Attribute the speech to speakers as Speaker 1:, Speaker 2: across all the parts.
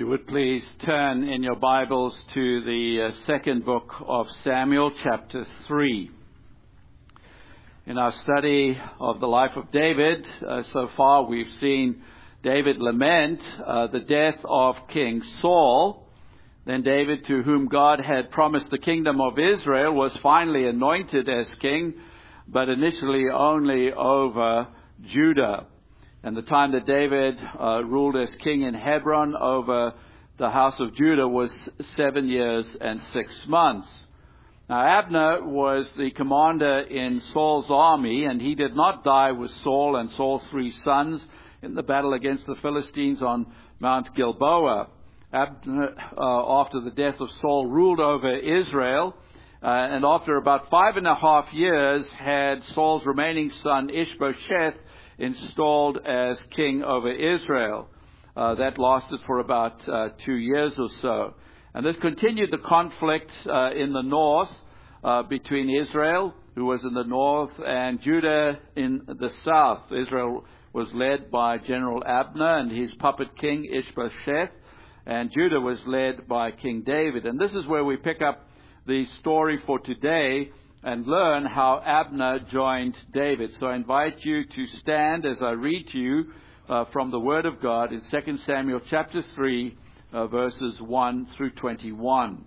Speaker 1: you would please turn in your Bibles to the second book of Samuel, chapter 3. In our study of the life of David, so far we've seen David lament the death of King Saul. Then David, to whom God had promised the kingdom of Israel, was finally anointed as king, but initially only over Judah. And the time that David ruled as king in Hebron over the house of Judah was 7 years and 6 months. Now Abner was the commander in Saul's army, and he did not die with Saul and Saul's 3 sons in the battle against the Philistines on Mount Gilboa. Abner, after the death of Saul, ruled over Israel, and after about 5.5 years had Saul's remaining son Ishbosheth installed as king over Israel. That lasted for about 2 years or so. And this continued the conflict in the north between Israel, who was in the north, and Judah in the south. Israel was led by General Abner and his puppet king Ishbosheth, and Judah was led by King David. And this is where we pick up the story for today and learn how Abner joined David. So I invite you to stand as I read to you from the Word of God in 2 Samuel chapter 3, verses 1 through 21.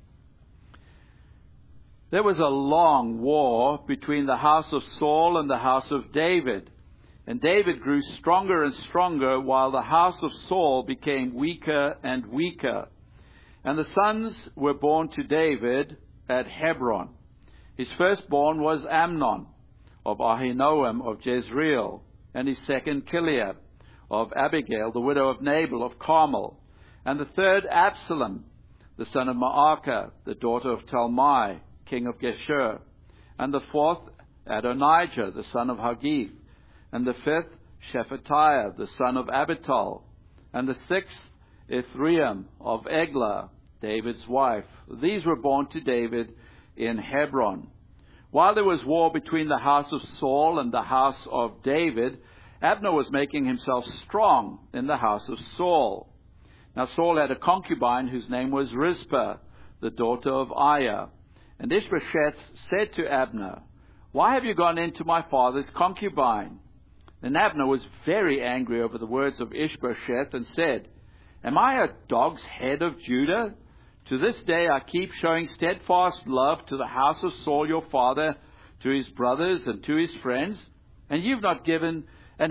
Speaker 1: There was a long war between the house of Saul and the house of David. And David grew stronger and stronger, while the house of Saul became weaker and weaker. And the sons were born to David at Hebron. His firstborn was Amnon, of Ahinoam of Jezreel, and his second Chileab, of Abigail, the widow of Nabal of Carmel, and the third Absalom, the son of Maacah, the daughter of Talmai, king of Geshur, and the fourth Adonijah, the son of Haggith, and the fifth Shephatiah, the son of Abital, and the sixth Ithream of Eglah, David's wife. These were born to David in Hebron. While there was war between the house of Saul and the house of David, Abner was making himself strong in the house of Saul. Now Saul had a concubine whose name was Rizpah, the daughter of Aiah. And Ishbosheth said to Abner, "Why have you gone into my father's concubine?" Then Abner was very angry over the words of Ishbosheth and said, "Am I a dog's head of Judah? To this day I keep showing steadfast love to the house of Saul your father, to his brothers and to his friends, and have not given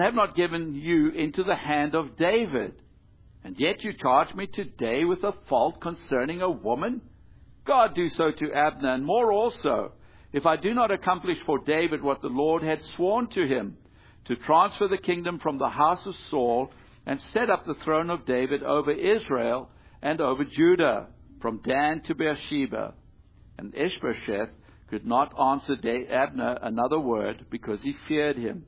Speaker 1: you into the hand of David. And yet you charge me today with a fault concerning a woman? God do so to Abner, and more also, if I do not accomplish for David what the Lord had sworn to him, to transfer the kingdom from the house of Saul and set up the throne of David over Israel and over Judah, from Dan to Beersheba." And Ishbosheth could not answer Abner another word, because he feared him.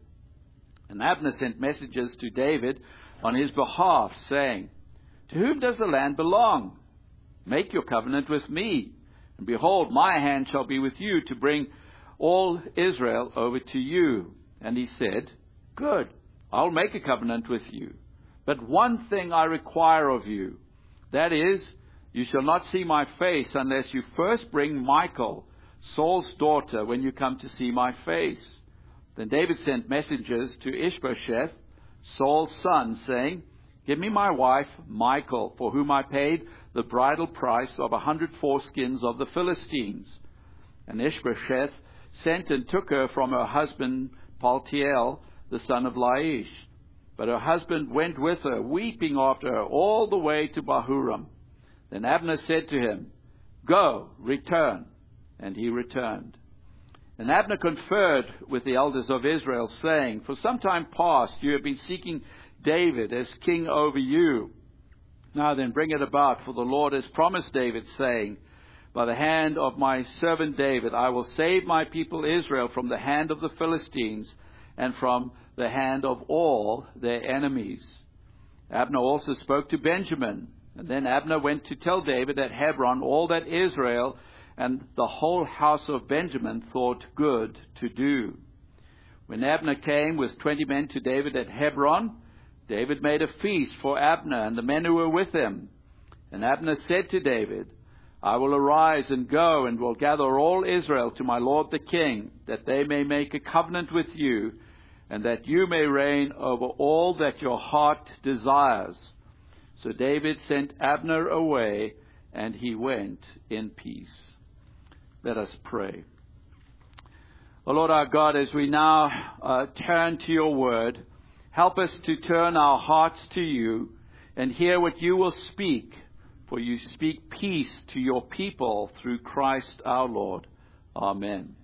Speaker 1: And Abner sent messengers to David on his behalf, saying, "To whom does the land belong? Make your covenant with me, and behold, my hand shall be with you to bring all Israel over to you." And he said, "Good, I'll make a covenant with you. But one thing I require of you, that is, you shall not see my face unless you first bring Michal, Saul's daughter, when you come to see my face." Then David sent messengers to Ishbosheth, Saul's son, saying, "Give me my wife Michal, for whom I paid the bridal price of 100 foreskins of the Philistines." And Ishbosheth sent and took her from her husband Paltiel, the son of Laish. But her husband went with her, weeping after her, all the way to Bahurim. Then Abner said to him, "Go, return." And he returned. And Abner conferred with the elders of Israel, saying, "For some time past you have been seeking David as king over you. Now then, bring it about, for the Lord has promised David, saying, by the hand of my servant David, I will save my people Israel from the hand of the Philistines and from the hand of all their enemies." Abner also spoke to Benjamin. And then Abner went to tell David at Hebron all that Israel and the whole house of Benjamin thought good to do. When Abner came with 20 men to David at Hebron, David made a feast for Abner and the men who were with him. And Abner said to David, I will arise and go and will gather all Israel to my lord the king, that they may make a covenant with you, and that you may reign over all that your heart desires. So David sent Abner away, and he went in peace. Let us pray. O Lord our God, as we now turn to your word, help us to turn our hearts to you and hear what you will speak, for you speak peace to your people through Christ our Lord. Amen.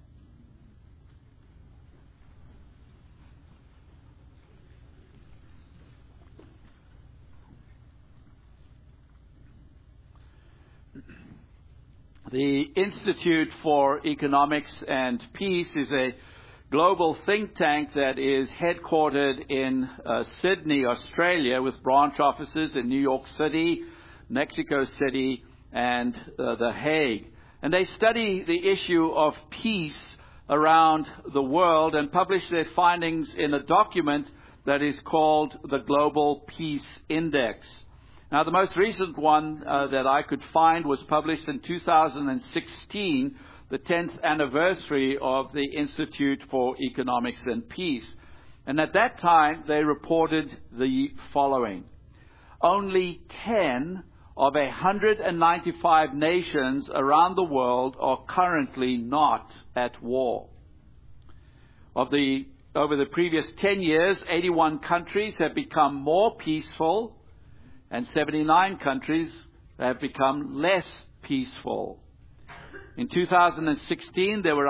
Speaker 1: The Institute for Economics and Peace is a global think tank that is headquartered in Sydney, Australia, with branch offices in New York City, Mexico City, and The Hague. And they study the issue of peace around the world and publish their findings in a document that is called the Global Peace Index. Now, the most recent one that I could find was published in 2016, the 10th anniversary of the Institute for Economics and Peace. And at that time, they reported the following. Only 10 of 195 nations around the world are currently not at war. Over the previous 10 years, 81 countries have become more peaceful, and 79 countries have become less peaceful. In 2016, there were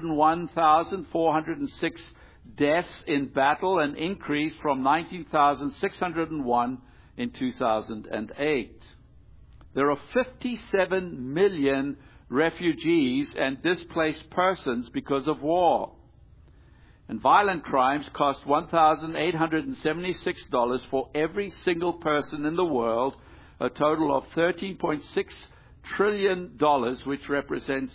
Speaker 1: 101,406 deaths in battle, an increase from 19,601 in 2008. There are 57 million refugees and displaced persons because of war. And violent crimes cost $1,876 for every single person in the world, a total of $13.6 trillion, which represents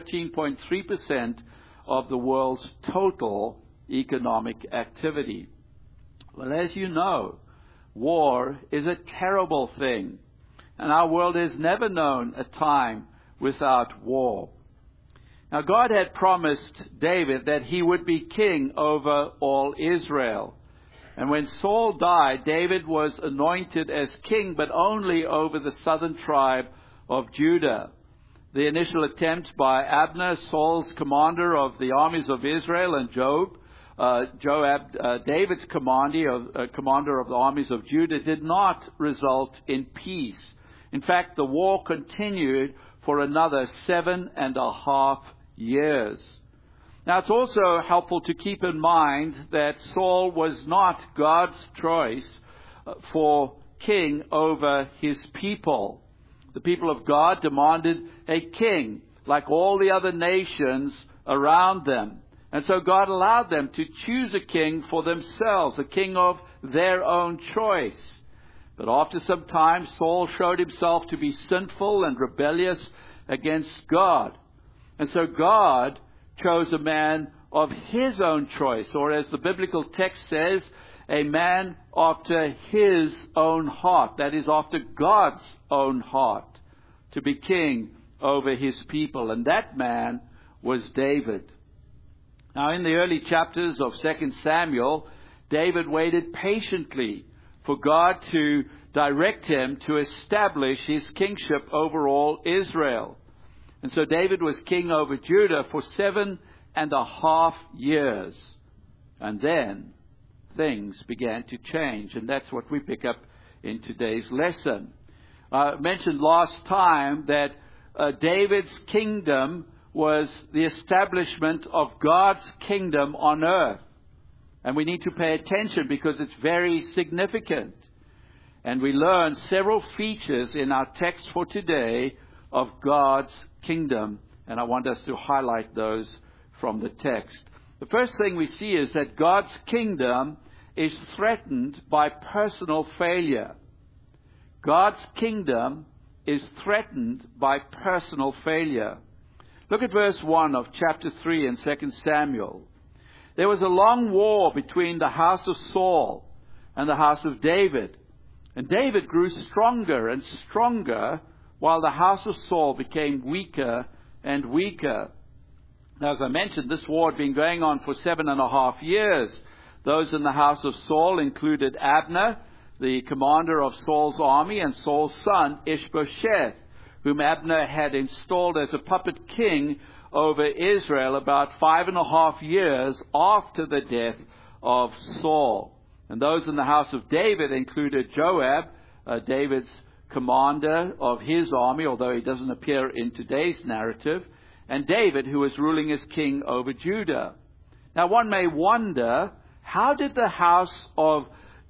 Speaker 1: 13.3% of the world's total economic activity. Well, as you know, war is a terrible thing, and our world has never known a time without war. Now, God had promised David that he would be king over all Israel. And when Saul died, David was anointed as king, but only over the southern tribe of Judah. The initial attempt by Abner, Saul's commander of the armies of Israel, and Joab, David's commander of the armies of Judah, did not result in peace. In fact, the war continued for another 7.5 years. Now, it's also helpful to keep in mind that Saul was not God's choice for king over his people. The people of God demanded a king, like all the other nations around them. And so God allowed them to choose a king for themselves, a king of their own choice. But after some time, Saul showed himself to be sinful and rebellious against God. And so God chose a man of his own choice, or as the biblical text says, a man after his own heart, that is, after God's own heart, to be king over his people. And that man was David. Now, in the early chapters of 2 Samuel, David waited patiently for God to direct him to establish his kingship over all Israel. And so David was king over Judah for 7.5 years. And then things began to change. And that's what we pick up in today's lesson. I mentioned last time that David's kingdom was the establishment of God's kingdom on earth. And we need to pay attention because it's very significant. And we learn several features in our text for today of God's kingdom. And I want us to highlight those from the text. The first thing we see is that God's kingdom is threatened by personal failure. God's kingdom is threatened by personal failure. Look at verse 1 of chapter 3 in 2 Samuel. There was a long war between the house of Saul and the house of David. And David grew stronger and stronger, while the house of Saul became weaker and weaker. Now, as I mentioned, this war had been going on for 7.5 years. Those in the house of Saul included Abner, the commander of Saul's army, and Saul's son, Ishbosheth, whom Abner had installed as a puppet king over Israel about 5.5 years after the death of Saul. And those in the house of David included Joab, David's commander of his army, although he doesn't appear in today's narrative, and David, who was ruling as king over Judah. Now, one may wonder, how did the house of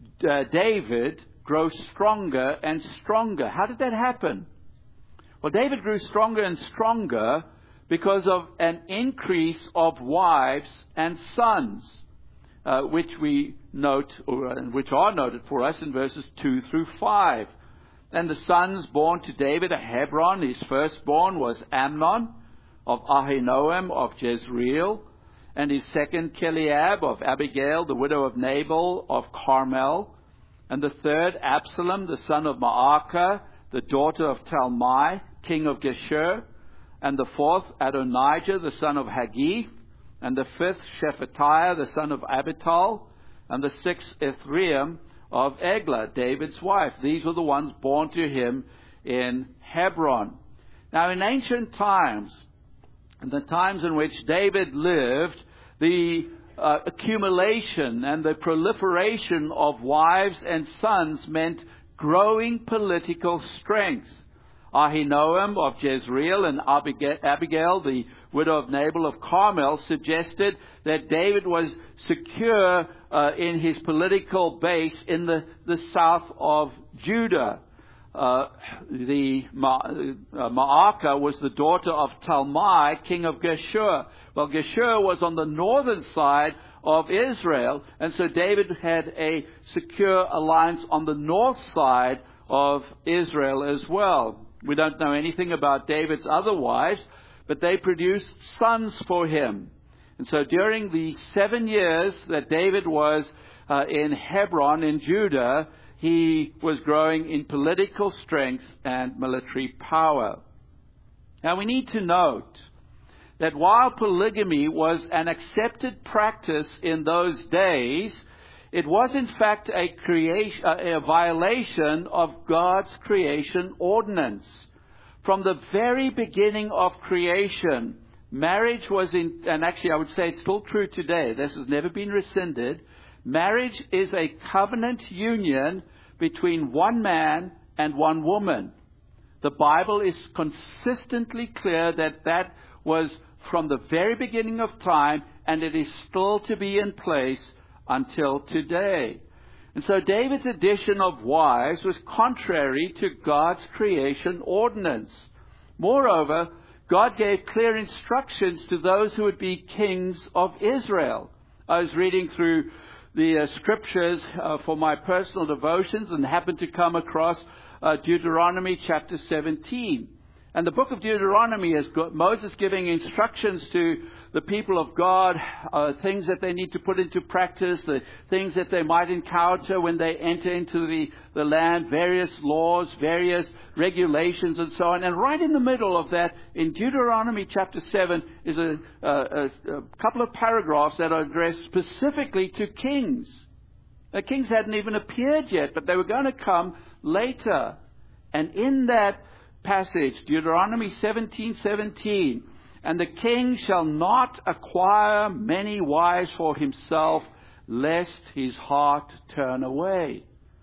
Speaker 1: David grow stronger and stronger? How did that happen? Well, David grew stronger and stronger because of an increase of wives and sons, which we note, which are noted for us in verses 2 through 5. And the sons born to David at Hebron, his firstborn was Amnon of Ahinoam of Jezreel, and his second Chileab of Abigail, the widow of Nabal of Carmel, and the third Absalom, the son of Maacah, the daughter of Talmai, king of Geshur, and the fourth Adonijah, the son of Haggith, and the fifth Shephatiah, the son of Abital, and the sixth Ithream of Eglah, David's wife. These were the ones born to him in Hebron. Now, in ancient times, in the times in which David lived, the accumulation and the proliferation of wives and sons meant growing political strength. Ahinoam of Jezreel and Abigail, the widow of Nabal of Carmel, suggested that David was secure in his political base in the south of Judah. Maacah was the daughter of Talmai, king of Geshur. Well, Geshur was on the northern side of Israel, and so David had a secure alliance on the north side of Israel as well. We don't know anything about David's other wives, but they produced sons for him. And so during the 7 years that David was in Hebron in Judah, he was growing in political strength and military power. Now, we need to note that while polygamy was an accepted practice in those days, it was in fact a violation of God's creation ordinance. From the very beginning of creation, marriage was and actually I would say it's still true today, this has never been rescinded. Marriage is a covenant union between one man and one woman. The Bible is consistently clear that that was from the very beginning of time, and it is still to be in place until today. And so David's addition of wives was contrary to God's creation ordinance. Moreover, God gave clear instructions to those who would be kings of Israel. I was reading through the scriptures for my personal devotions and happened to come across Deuteronomy chapter 17. And the book of Deuteronomy has got Moses giving instructions to the people of God, things that they need to put into practice, the things that they might encounter when they enter into the land, various laws, various regulations, and so on. And right in the middle of that, in Deuteronomy chapter 7, is a couple of paragraphs that are addressed specifically to kings. The kings hadn't even appeared yet, but they were going to come later. And in that passage, Deuteronomy 17:17, and the king shall not acquire many wives for himself, lest his heart turn away.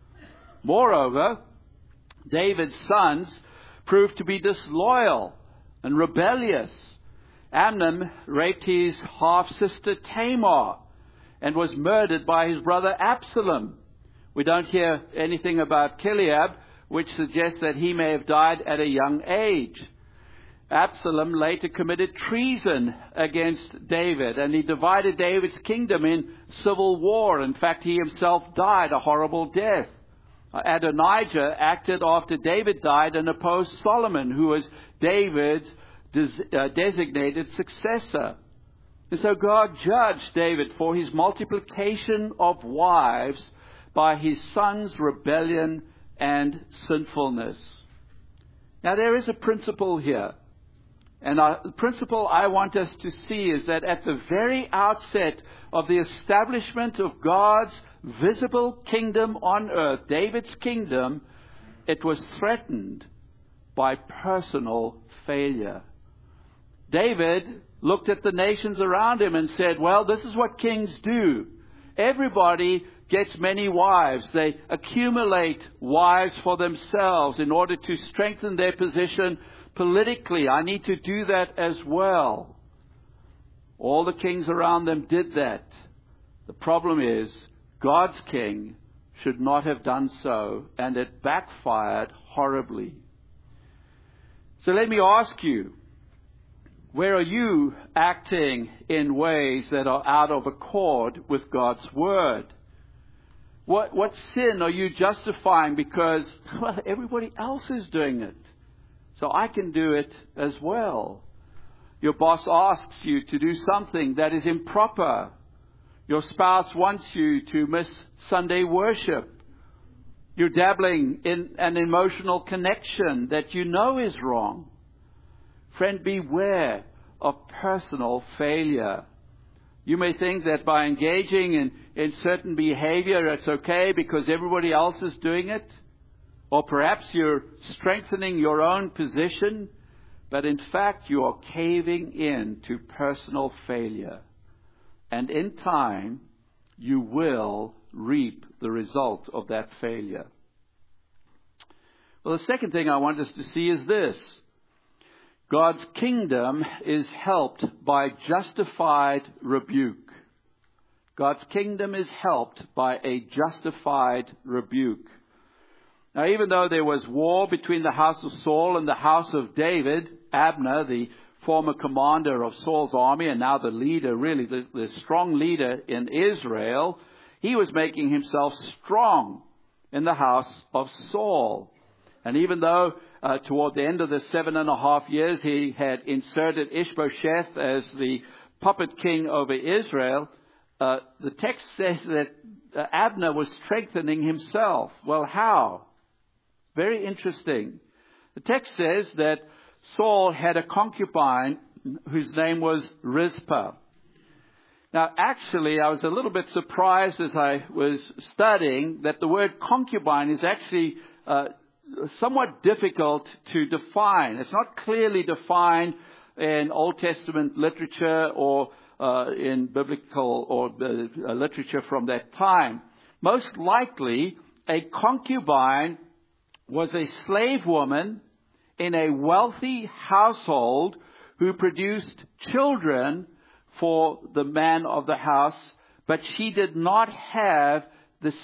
Speaker 1: Moreover, David's sons proved to be disloyal and rebellious. Amnon raped his half-sister Tamar and was murdered by his brother Absalom. We don't hear anything about Chileab, which suggests that he may have died at a young age. Absalom later committed treason against David, and he divided David's kingdom in civil war. In fact, he himself died a horrible death. Adonijah acted after David died and opposed Solomon, who was David's designated successor. And so God judged David for his multiplication of wives by his son's rebellion and sinfulness. Now there is a principle here. And the principle I want us to see is that at the very outset of the establishment of God's visible kingdom on earth, David's kingdom, it was threatened by personal failure. David looked at the nations around him and said, well, this is what kings do. Everybody gets many wives. They accumulate wives for themselves in order to strengthen their position politically. I need to do that as well. All the kings around them did that. The problem is, God's king should not have done so, and it backfired horribly. So let me ask you, where are you acting in ways that are out of accord with God's word? What sin are you justifying because, well, everybody else is doing it, so I can do it as well? Your boss asks you to do something that is improper. Your spouse wants you to miss Sunday worship. You're dabbling in an emotional connection that you know is wrong. Friend, beware of personal failure. You may think that by engaging in certain behavior, it's okay because everybody else is doing it. Or perhaps you're strengthening your own position, but in fact you are caving in to personal failure. And in time, you will reap the result of that failure. Well, the second thing I want us to see is this. God's kingdom is helped by justified rebuke. God's kingdom is helped by a justified rebuke. Now, even though there was war between the house of Saul and the house of David, Abner, the former commander of Saul's army and now the leader, really the strong leader in Israel, he was making himself strong in the house of Saul. And even though toward the end of the 7.5 years he had inserted Ishbosheth as the puppet king over Israel, the text says that Abner was strengthening himself. Well, how? Very interesting. The text says that Saul had a concubine whose name was Rizpah. Now, actually, I was a little bit surprised as I was studying that the word concubine is actually somewhat difficult to define. It's not clearly defined in Old Testament literature or in biblical or literature from that time. Most likely, a concubine was a slave woman in a wealthy household who produced children for the man of the house, but she did not have the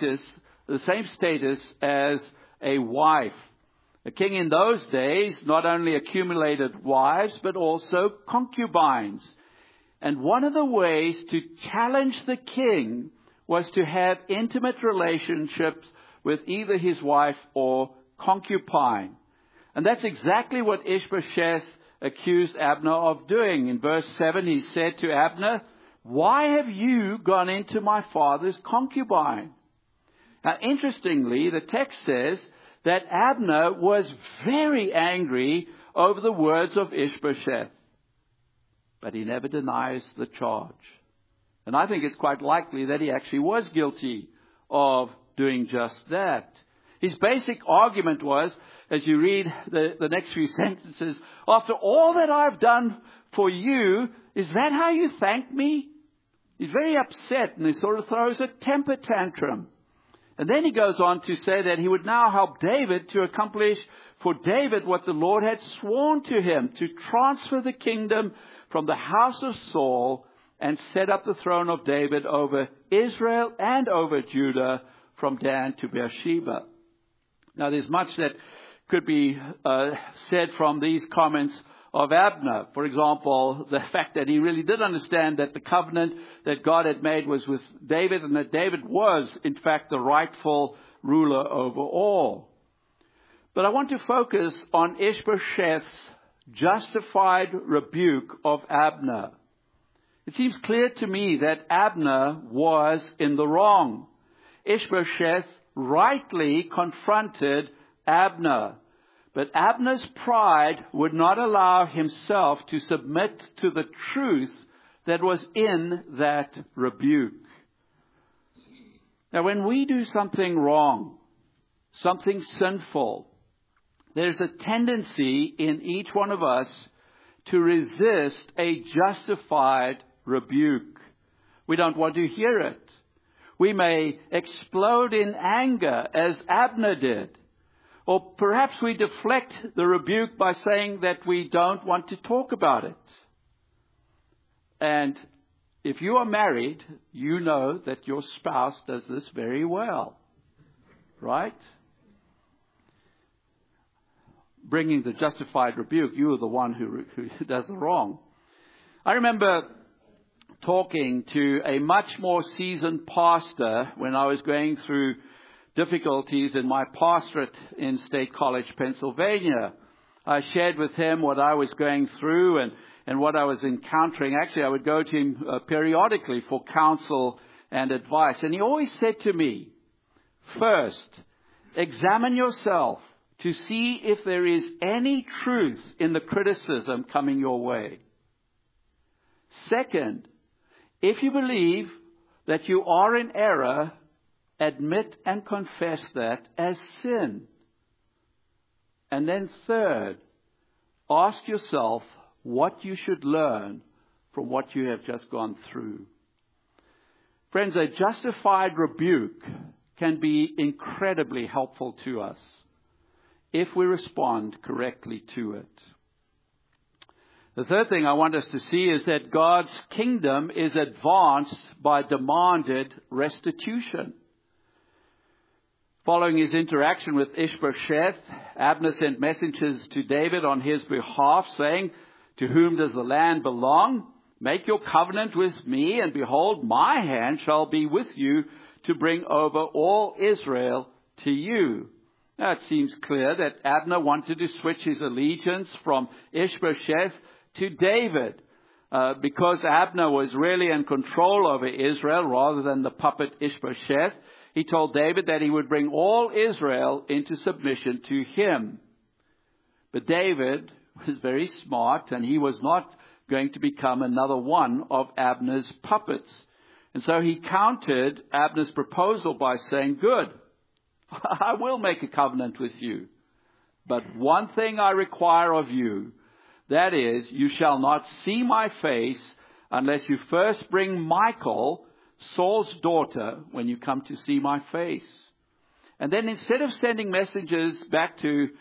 Speaker 1: same status as a wife. A king in those days not only accumulated wives, but also concubines. And one of the ways to challenge the king was to have intimate relationships with either his wife or concubine. And that's exactly what Ishbosheth accused Abner of doing. In verse 7, he said to Abner, "Why have you gone into my father's concubine?" Now, interestingly, the text says that Abner was very angry over the words of Ishbosheth. But he never denies the charge. And I think it's quite likely that he actually was guilty of doing just that. His basic argument was, as you read the next few sentences, after all that I've done for you, is that how you thank me? He's very upset and he sort of throws a temper tantrum. And then he goes on to say that he would now help David to accomplish for David what the Lord had sworn to him, to transfer the kingdom from the house of Saul and set up the throne of David over Israel and over Judah from Dan to Beersheba. Now, there's much that could be said from these comments of Abner. For example, the fact that he really did understand that the covenant that God had made was with David and that David was, in fact, the rightful ruler over all. But I want to focus on Ishbosheth's justified rebuke of Abner. It seems clear to me that Abner was in the wrong. Ishbosheth rightly confronted Abner. But Abner's pride would not allow himself to submit to the truth that was in that rebuke. Now, when we do something wrong, something sinful, there's a tendency in each one of us to resist a justified rebuke. We don't want to hear it. We may explode in anger as Abner did. Or perhaps we deflect the rebuke by saying that we don't want to talk about it. And if you are married, you know that your spouse does this very well. Right? Bringing the justified rebuke, you are the one who does the wrong. I remember talking to a much more seasoned pastor when I was going through difficulties in my pastorate in State College, Pennsylvania. I shared with him what I was going through and what I was encountering. Actually, I would go to him periodically for counsel and advice. And he always said to me, first, examine yourself to see if there is any truth in the criticism coming your way. Second, if you believe that you are in error, admit and confess that as sin. And then third, ask yourself what you should learn from what you have just gone through. Friends, a justified rebuke can be incredibly helpful to us if we respond correctly to it. The third thing I want us to see is that God's kingdom is advanced by demanded restitution. Following his interaction with Ishbosheth, Abner sent messengers to David on his behalf, saying, "To whom does the land belong? Make your covenant with me, and behold, my hand shall be with you to bring over all Israel to you." Now, it seems clear that Abner wanted to switch his allegiance from Ishbosheth to David, because Abner was really in control over Israel rather than the puppet Ishbosheth. He told David that he would bring all Israel into submission to him. But David was very smart, and he was not going to become another one of Abner's puppets. And so he countered Abner's proposal by saying, "Good, I will make a covenant with you. But one thing I require of you, that is, you shall not see my face unless you first bring Michal, Saul's daughter, when you come to see my face." And then instead of sending messengers back to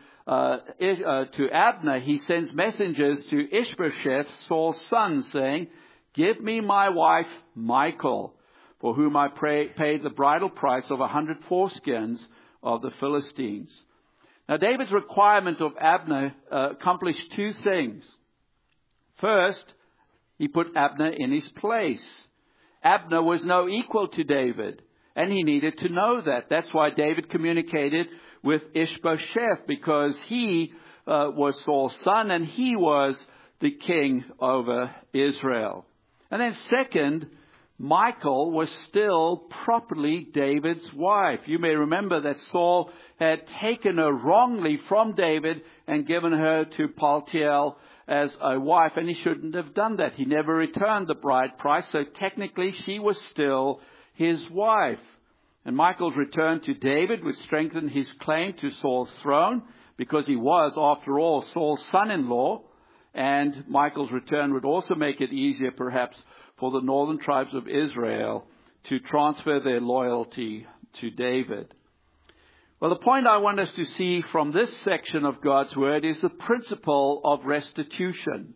Speaker 1: Abner, he sends messengers to Ishbosheth, Saul's son, saying, "Give me my wife Michal, for whom I paid the bridal price of 100 foreskins of the Philistines." Now, David's requirement of Abner accomplished two things. First, he put Abner in his place. Abner was no equal to David, and he needed to know that. That's why David communicated with Ishbosheth, because he was Saul's son, and he was the king over Israel. And then second, Michal was still properly David's wife. You may remember that Saul had taken her wrongly from David and given her to Paltiel as a wife, and he shouldn't have done that. He never returned the bride price, so technically she was still his wife. And Michal's return to David would strengthen his claim to Saul's throne, because he was, after all, Saul's son-in-law. And Michal's return would also make it easier, perhaps, for the northern tribes of Israel to transfer their loyalty to David. Well, the point I want us to see from this section of God's Word is the principle of restitution.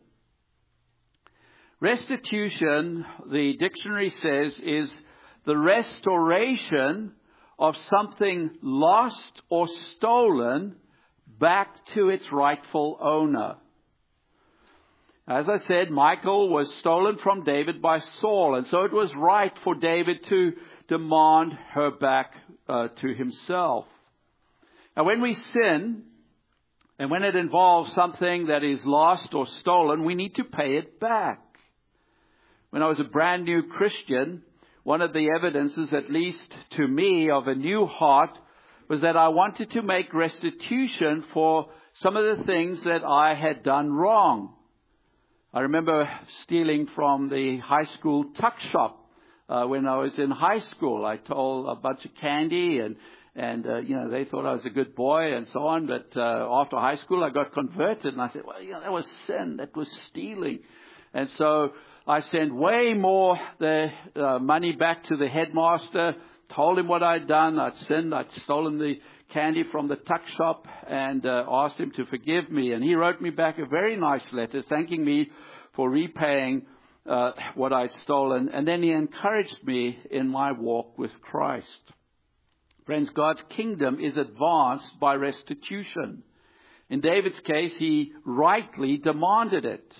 Speaker 1: Restitution, the dictionary says, is the restoration of something lost or stolen back to its rightful owner. As I said, Michal was stolen from David by Saul, and so it was right for David to demand her back to himself. Now, when we sin, and when it involves something that is lost or stolen, we need to pay it back. When I was a brand new Christian, one of the evidences, at least to me, of a new heart was that I wanted to make restitution for some of the things that I had done wrong. I remember stealing from the high school tuck shop when I was in high school. I stole a bunch of candy and they thought I was a good boy and so on. But after high school, I got converted, and I said, well, that was sin. That was stealing. And so I sent way more the money back to the headmaster, told him what I'd done. I'd sinned. I'd stolen the candy from the tuck shop and asked him to forgive me. And he wrote me back a very nice letter thanking me for repaying what I'd stolen. And then he encouraged me in my walk with Christ. Friends, God's kingdom is advanced by restitution. In David's case, he rightly demanded it.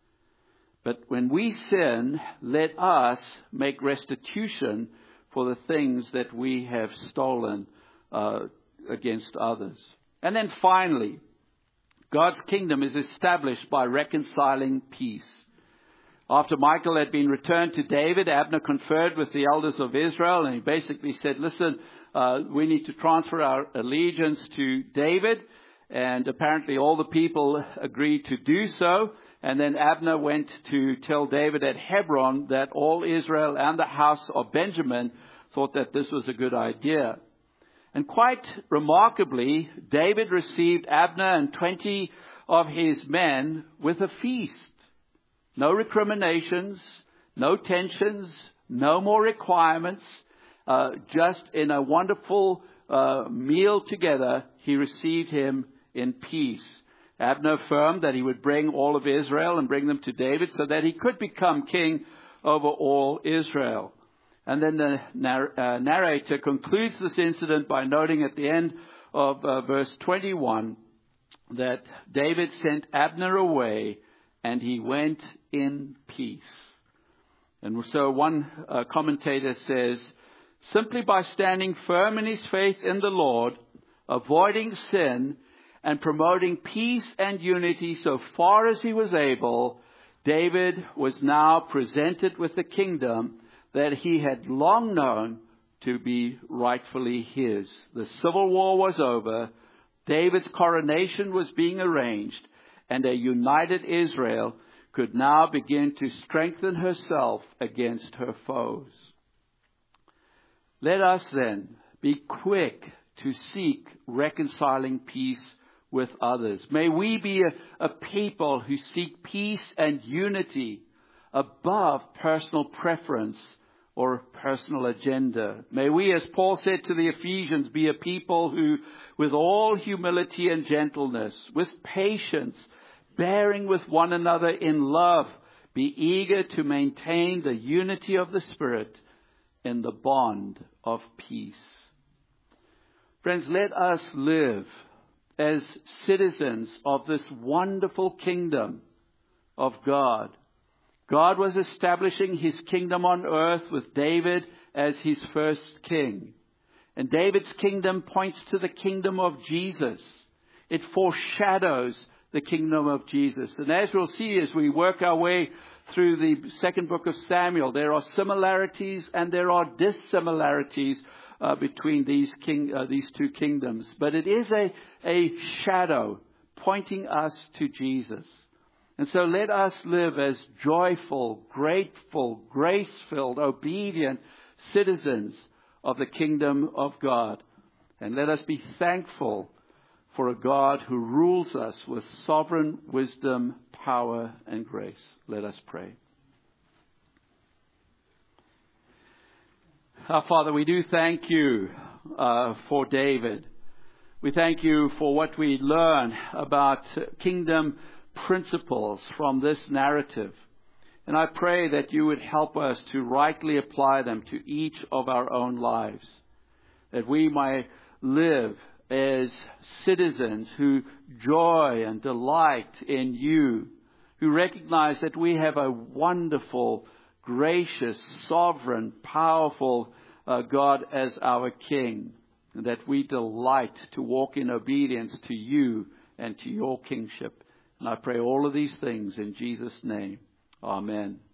Speaker 1: But when we sin, let us make restitution for the things that we have stolen against others. And then finally, God's kingdom is established by reconciling peace. After Michal had been returned to David, Abner conferred with the elders of Israel, and he basically said, listen, we need to transfer our allegiance to David. And apparently all the people agreed to do so. And then Abner went to tell David at Hebron that all Israel and the house of Benjamin thought that this was a good idea. And quite remarkably, David received Abner and 20 of his men with a feast. No recriminations, no tensions, no more requirements. Just in a wonderful meal together, he received him in peace. Abner affirmed that he would bring all of Israel and bring them to David so that he could become king over all Israel. And then the narrator concludes this incident by noting at the end of verse 21 that David sent Abner away and he went in peace. And so one commentator says, simply by standing firm in his faith in the Lord, avoiding sin, and promoting peace and unity so far as he was able, David was now presented with the kingdom that he had long known to be rightfully his. The civil war was over. David's coronation was being arranged, and a united Israel could now begin to strengthen herself against her foes. Let us then be quick to seek reconciling peace with others. May we be a people who seek peace and unity above personal preference or personal agenda. May we, as Paul said to the Ephesians, be a people who, with all humility and gentleness, with patience, bearing with one another in love, be eager to maintain the unity of the Spirit in the bond of peace. Friends, let us live as citizens of this wonderful kingdom of God. God was establishing his kingdom on earth with David as his first king. And David's kingdom points to the kingdom of Jesus. It foreshadows the kingdom of Jesus. And as we'll see as we work our way through the second book of Samuel, there are similarities and there are dissimilarities between these two kingdoms. But it is a shadow pointing us to Jesus. And so let us live as joyful, grateful, grace-filled, obedient citizens of the kingdom of God. And let us be thankful for a God who rules us with sovereign wisdom, power, and grace. Let us pray. Our Father, we do thank you for David. We thank you for what we learn about kingdom principles from this narrative. And I pray that you would help us to rightly apply them to each of our own lives. That we might live as citizens who joy and delight in you, who recognize that we have a wonderful, gracious, sovereign, powerful God as our King, and that we delight to walk in obedience to you and to your kingship. And I pray all of these things in Jesus' name. Amen.